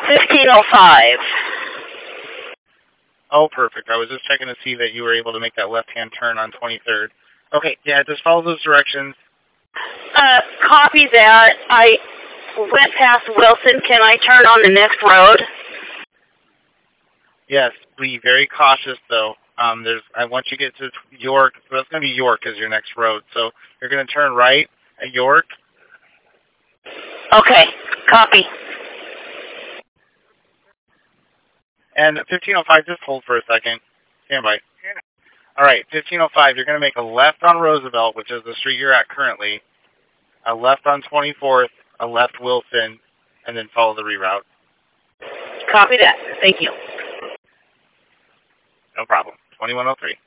1505. Oh, perfect. I was just checking to see that you were able to make that left-hand turn on 23rd. Okay, yeah, just follow those directions. Copy that. I went past Wilson. Can I turn on the next road? Yes, be very cautious, though. Once you get to York, so that's going to be York as your next road. So you're going to turn right at York. Okay, copy. And 1505, just hold for a second. Stand by. All right, 1505, you're going to make a left on Roosevelt, which is the street you're at currently, a left on 24th, a left Wilson, and then follow the reroute. Copy that. Thank you. No problem. 2103.